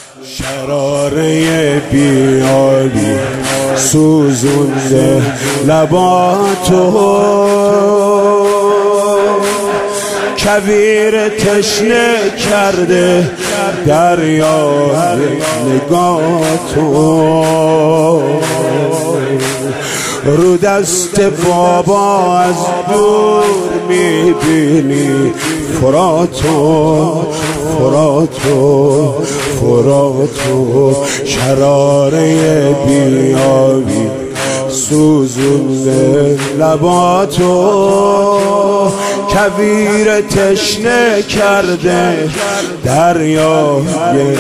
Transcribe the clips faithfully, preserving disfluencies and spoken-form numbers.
شراره بیابی سوزونده لباتو، کویر تشنه کرده دریای نگاتو. رو دست بابا از دور میبینی فراتو فراتو فراتو، شراره بیابی سوزونده لباتو، کویر تشنه کرده دریای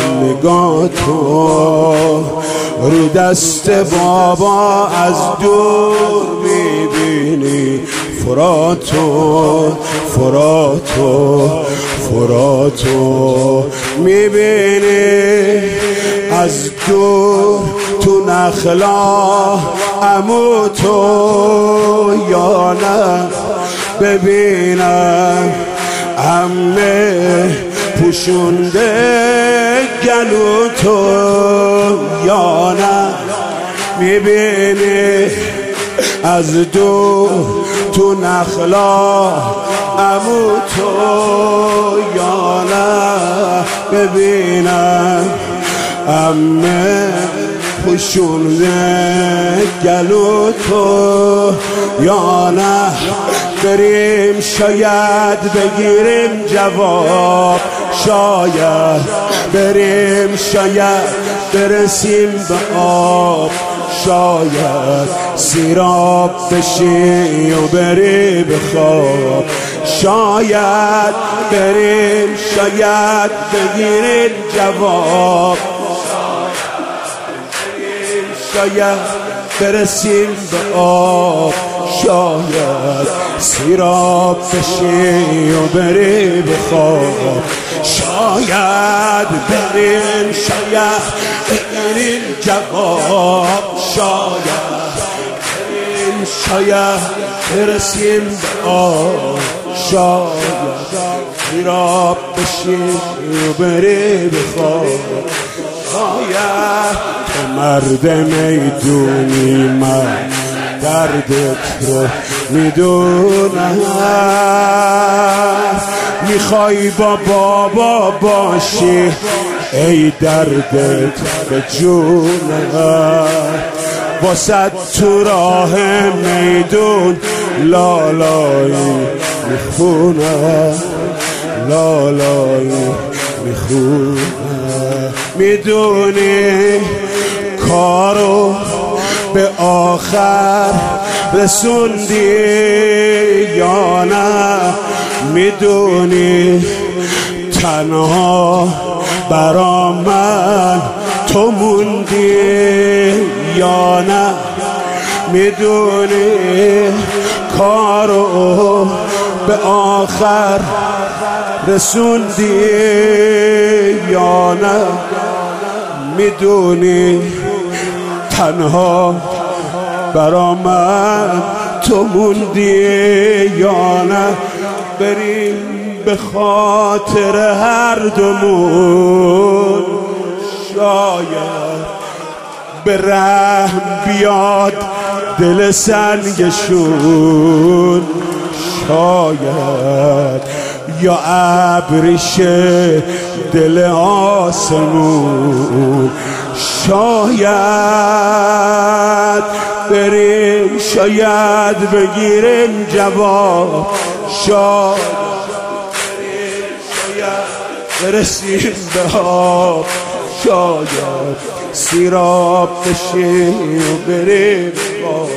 نگاتو. رو دست بابا از دور میبینی فراتو فراتو فراتو، میبینی از دور تو نخلا عمو تو، یا نه ببینم عمه پوشونده گلو تو، یا نه میبینی از دور تو نخلا عمو تو، یا نه ببینم عمه پوشونده گلو تو، یا نه بریم شاید بگیریم جواب، شاید بریم شاید برسیم به آب، شاید سیراب بشی و بری به خواب، شاید بریم شاید بگیریم جواب، شاید برسیم به آب، شاید سیراب بشی و بری به خواب، شاید بریم شاید بگیریم جواب، شاید بریم شاید برسیم به آب، شاید سیراب بشی و بری به خواب. شاید تو مرد میدونی من دردت رو میدونم، میخوای با بابا باشی ای دردت به جونم، واسه تو راه میدون لالایی میخونم، لالایی میخونم. میدونی کارو به آخر رسوندی یا نه، میدونی تنها برا من تو موندی یا نه، میدونی کارو به آخر رسوندی یا نه، میدونی تنها برا من تو موندی یا نه. بریم به خاطر هر دومون شاید به رحم بیاد دل سنگشون، شاید یا ابریشه دل آسمون، شاید بریم شاید بگیریم جواب، شاید بریم شاید برسیم به آب، شاید سیراب بشیم و بریم آب،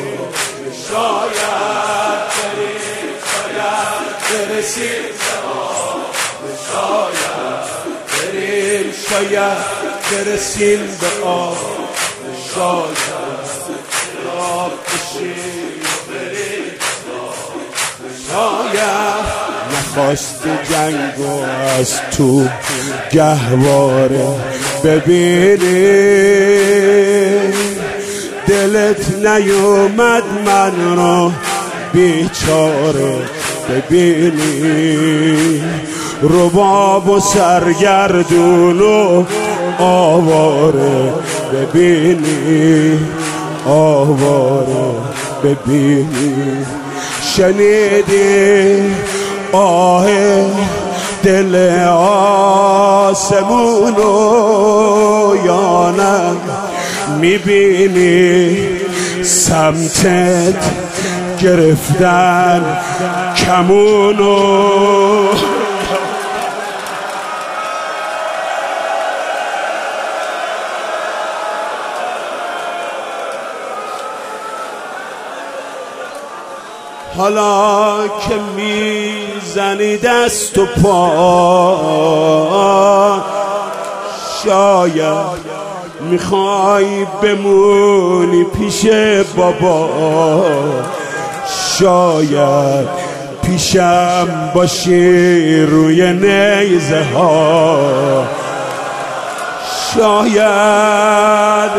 شاید بریم شاید برسیم به آب، شاید بریم شاید برسیم به آب، شاید سیراب بشیم و بریم آب، شاید نخواست جنگو از تو گهواره ببینی، دلت نیومد من رو بیچاره ببینی، رباب و سرگردون و آواره ببینی، آواره ببینی. شنیدی آه دل آسمونو یا نه؟ میبینی سمتت گرفتن کمونو. حالا که میزنی دست و پا، شاید میخوای بمونی پیش بابا، شاید پیشم باشی روی نیزه ها، شاید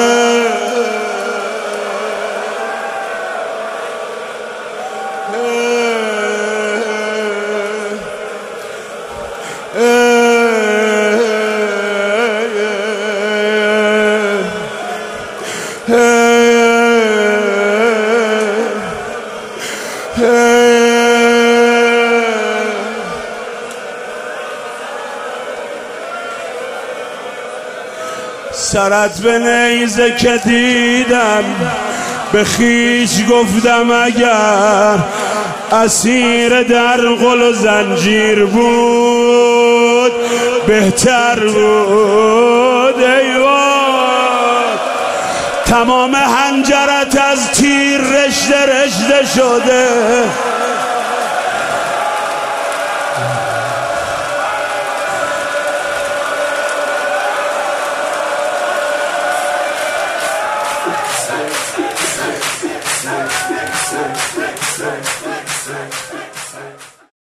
سرت به نیزه که دیدم به خیش گفتم اگر اسیر در قل و زنجیر بود بهتر بود. ایوان تمام حنجرت از تیر رشته رشته شده،